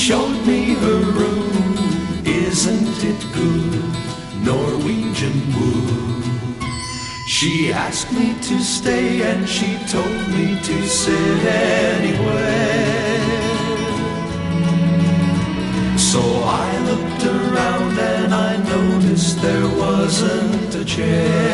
showed me her room. Isn't it good, Norwegian wood? She asked me to stay and she told me to sit anywhere. So I looked around and I noticed there wasn't a chair.